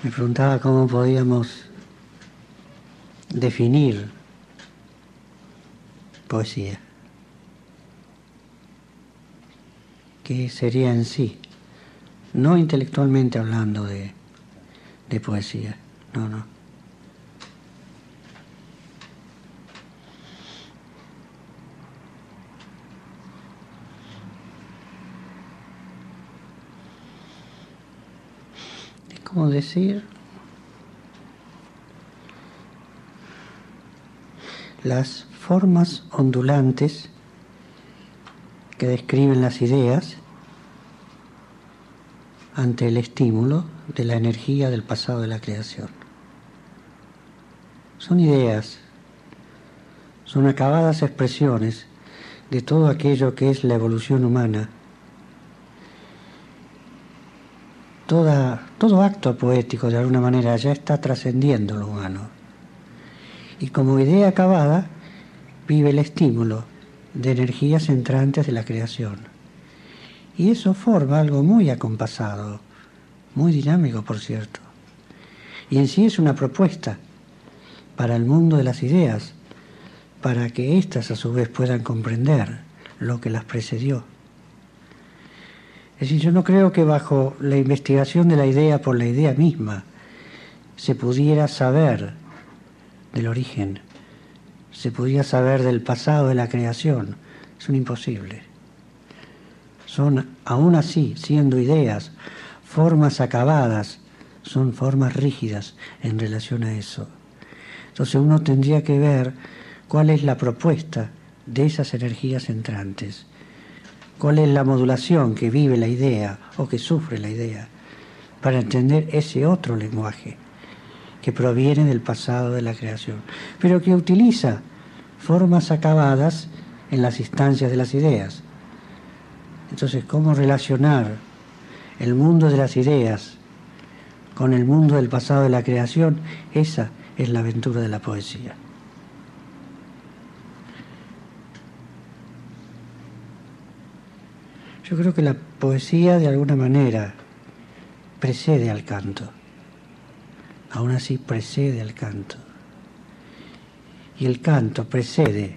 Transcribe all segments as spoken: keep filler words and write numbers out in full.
Me preguntaba cómo podíamos definir poesía. ¿Qué sería en sí? No intelectualmente hablando de, de poesía, no, no. Es como decir las formas ondulantes que describen las ideas ante el estímulo de la energía del pasado de la creación. Son ideas, son acabadas expresiones de todo aquello que es la evolución humana. Toda, todo acto poético, de alguna manera, ya está trascendiendo lo humano. Y como idea acabada, vive el estímulo de energías entrantes de la creación. Y eso forma algo muy acompasado, muy dinámico, por cierto. Y en sí es una propuesta para el mundo de las ideas, para que éstas a su vez puedan comprender lo que las precedió. Es decir, yo no creo que bajo la investigación de la idea por la idea misma se pudiera saber del origen, se pudiera saber del pasado de la creación. Es un imposible. Son, aún así, siendo ideas, formas acabadas, son formas rígidas en relación a eso. Entonces uno tendría que ver cuál es la propuesta de esas energías entrantes, cuál es la modulación que vive la idea o que sufre la idea, para entender ese otro lenguaje que proviene del pasado de la creación, pero que utiliza formas acabadas en las instancias de las ideas. Entonces, ¿cómo relacionar el mundo de las ideas con el mundo del pasado de la creación? Esa es la aventura de la poesía. Yo creo que la poesía, de alguna manera, precede al canto. Aún así, precede al canto. Y el canto precede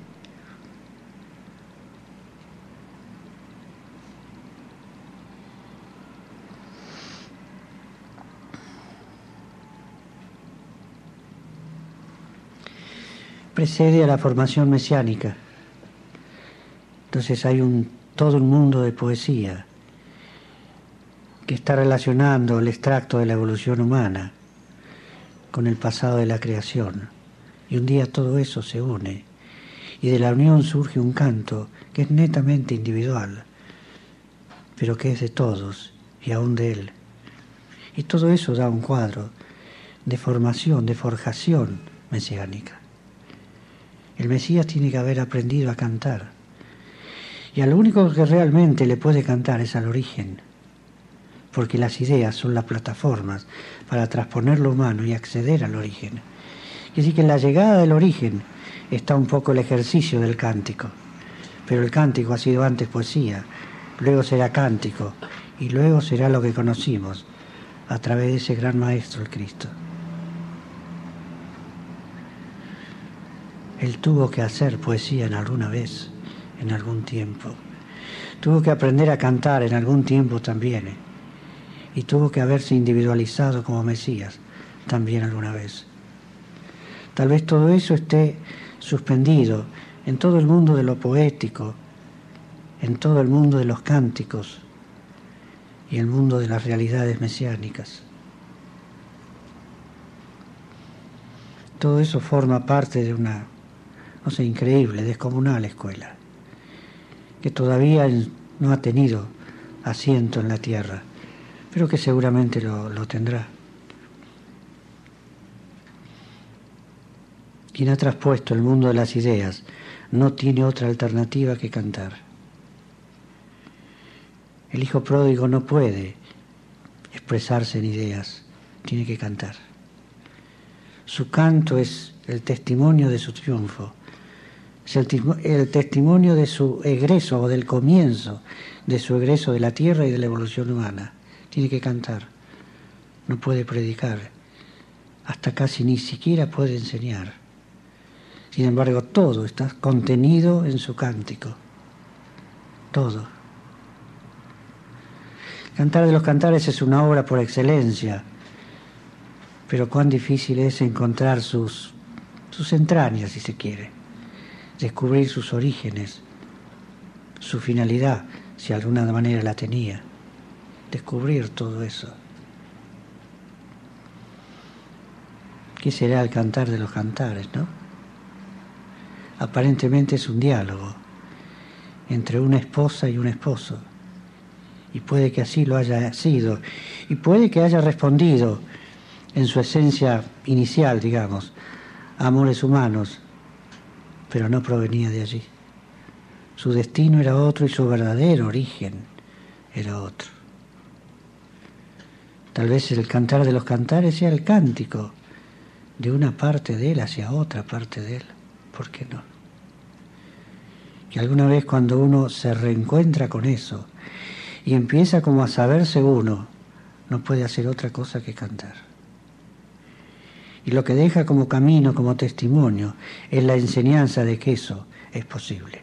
precede a la formación mesiánica. Entonces hay un, todo un mundo de poesía que está relacionando el extracto de la evolución humana con el pasado de la creación. Y un día todo eso se une, y de la unión surge un canto que es netamente individual, pero que es de todos, y aún de él. Y todo eso da un cuadro de formación, de forjación mesiánica. El Mesías tiene que haber aprendido a cantar. Y a lo único que realmente le puede cantar es al origen, porque las ideas son las plataformas para transponer lo humano y acceder al origen. Y así que en la llegada del origen está un poco el ejercicio del cántico. Pero el cántico ha sido antes poesía, luego será cántico, y luego será lo que conocimos a través de ese gran maestro, el Cristo. Él tuvo que hacer poesía en alguna vez, en algún tiempo. Tuvo que aprender a cantar en algún tiempo también. ¿eh? Y tuvo que haberse individualizado como Mesías también alguna vez. Tal vez todo eso esté suspendido en todo el mundo de lo poético, en todo el mundo de los cánticos y el mundo de las realidades mesiánicas. Todo eso forma parte de una, no sé, increíble, descomunal escuela, que todavía no ha tenido asiento en la tierra, pero que seguramente lo, lo tendrá. Quien ha traspuesto el mundo de las ideas no tiene otra alternativa que cantar. El hijo pródigo no puede expresarse en ideas, tiene que cantar. Su canto es el testimonio de su triunfo, es el, el testimonio de su egreso o del comienzo de su egreso de la tierra y de la evolución humana. Tiene que cantar. no puede predicar, hasta casi ni siquiera puede enseñar. Sin embargo, todo está contenido en su cántico. Todo. Cantar de los Cantares es una obra por excelencia, pero cuán difícil es encontrar sus, sus entrañas, si se quiere, descubrir sus orígenes, su finalidad, si de alguna manera la tenía, descubrir todo eso. ¿Qué será el Cantar de los Cantares, no? Aparentemente es un diálogo entre una esposa y un esposo, y puede que así lo haya sido, y puede que haya respondido en su esencia inicial, digamos, a amores humanos, pero no provenía de allí. Su destino era otro y su verdadero origen era otro. Tal vez el Cantar de los Cantares sea el cántico de una parte de él hacia otra parte de él. ¿Por qué no? Que alguna vez cuando uno se reencuentra con eso y empieza como a saberse uno, no puede hacer otra cosa que cantar. Y lo que deja como camino, como testimonio, es la enseñanza de que eso es posible.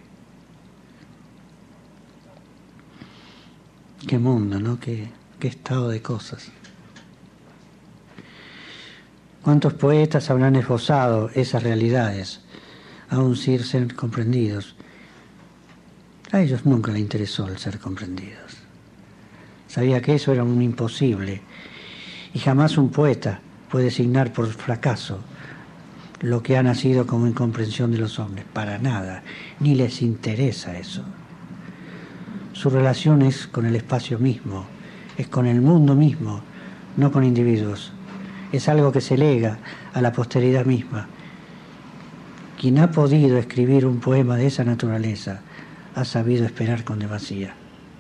Qué mundo, ¿no? Qué, qué estado de cosas. ¿Cuántos poetas habrán esbozado esas realidades, aún sin ser comprendidos? A ellos nunca les interesó el ser comprendidos. Sabía que eso era un imposible, y jamás un poeta puede designar por fracaso lo que ha nacido como incomprensión de los hombres. Para nada, ni les interesa eso. Su relación es con el espacio mismo, es con el mundo mismo, no con individuos. Es algo que se lega a la posteridad misma. Quien ha podido escribir un poema de esa naturaleza ha sabido esperar con demasía.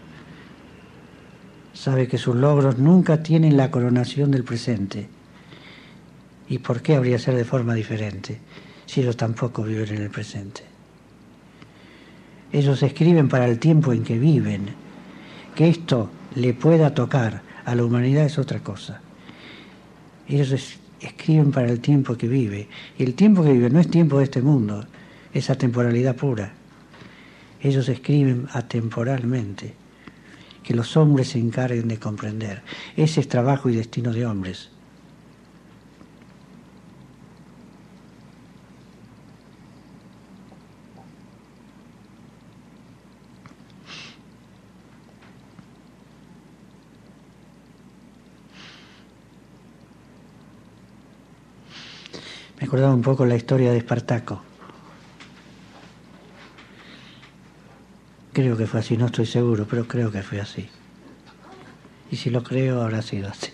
Sabe que sus logros nunca tienen la coronación del presente. ¿Y por qué habría de ser de forma diferente si ellos tampoco viven en el presente? Ellos escriben para el tiempo en que viven. Que esto le pueda tocar a la humanidad es otra cosa. Ellos es, escriben para el tiempo que vive. Y el tiempo que vive no es tiempo de este mundo, es atemporalidad pura. Ellos escriben atemporalmente. Que los hombres se encarguen de comprender. Ese es trabajo y destino de hombres. Me acordaba un poco la historia de Espartaco. Creo que fue así, no estoy seguro, pero creo que fue así. Y si lo creo, habrá sido así.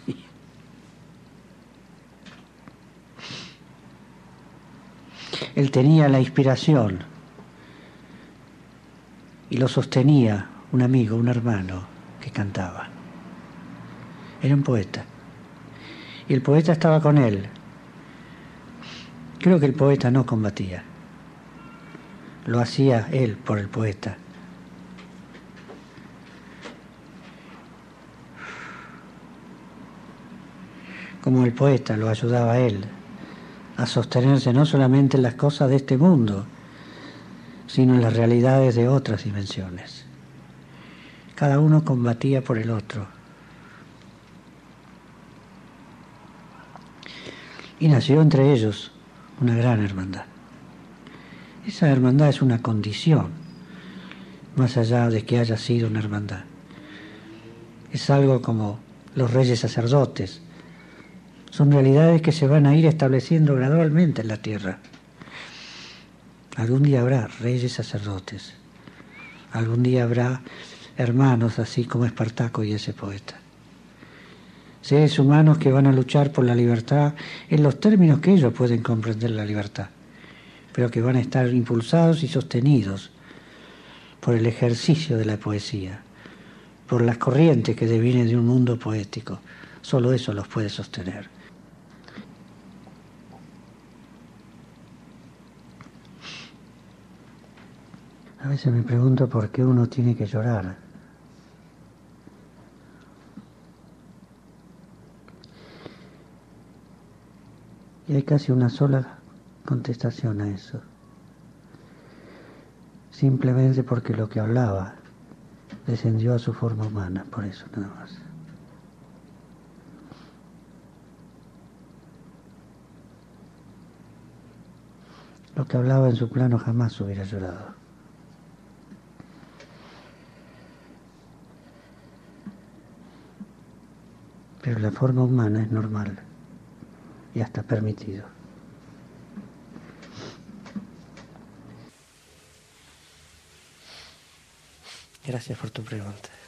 Él tenía la inspiración y lo sostenía un amigo, un hermano que cantaba. Era un poeta. Y el poeta estaba con él. Creo que el poeta no combatía. Lo hacía él por el poeta. Como el poeta lo ayudaba a él a sostenerse no solamente en las cosas de este mundo, sino en las realidades de otras dimensiones. Cada uno combatía por el otro. Y nació entre ellos una gran hermandad. Esa hermandad es una condición, más allá de que haya sido una hermandad. Es algo como los reyes sacerdotes. Son realidades que se van a ir estableciendo gradualmente en la tierra. Algún día habrá reyes sacerdotes. Algún día habrá hermanos así como Espartaco y ese poeta. Seres humanos que van a luchar por la libertad en los términos que ellos pueden comprender la libertad, pero que van a estar impulsados y sostenidos por el ejercicio de la poesía, por las corrientes que devienen de un mundo poético. Solo eso los puede sostener. A veces me pregunto por qué uno tiene que llorar. Y hay casi una sola contestación a eso. Simplemente porque lo que hablaba descendió a su forma humana, por eso nada más. Lo que hablaba en su plano jamás hubiera llorado. Pero la forma humana es normal y hasta permitido. Gracias por tu pregunta.